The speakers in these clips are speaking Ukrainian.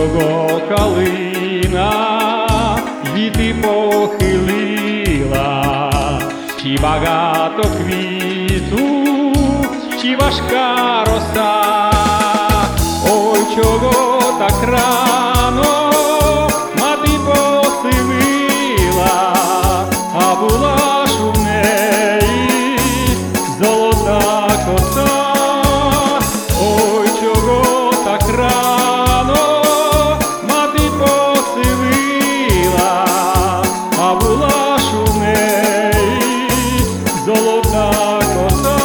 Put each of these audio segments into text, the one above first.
чого калина віти похилила, чи багато квіту, чи важка роса. Ой, чого так рано мати посивила, а була ж у неї золота коса. Ой, чого так рано мати посивила, а була ж у неї золота коса.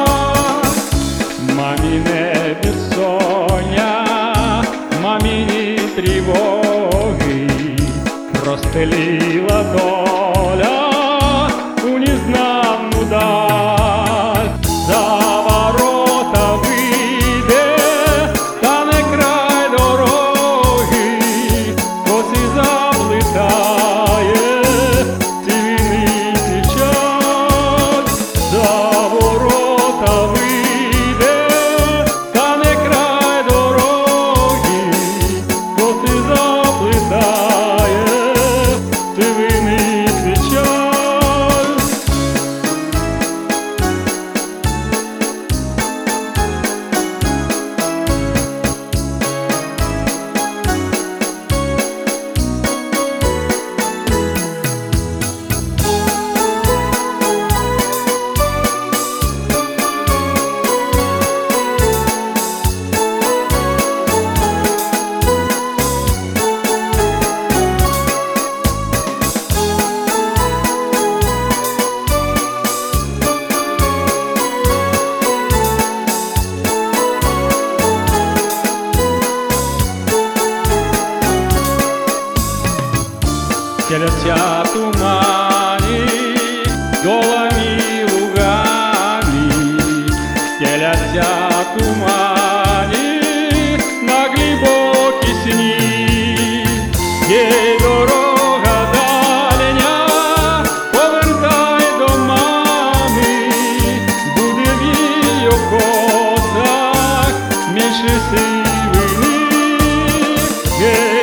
Маміне безсоння, маміні тривоги розстелила доля у незнанну даль. За ворота вийде, стане край дороги, коси заплетає, цивільний кричать. За ворота вийде, стане край дороги, коси заплетає, цивільний кричать. Стеляться тумани голыми лугами, стеляться тумани на глибокие сни. Ей, дорога дальня, повертай до мами, буде в її косах менше сивини.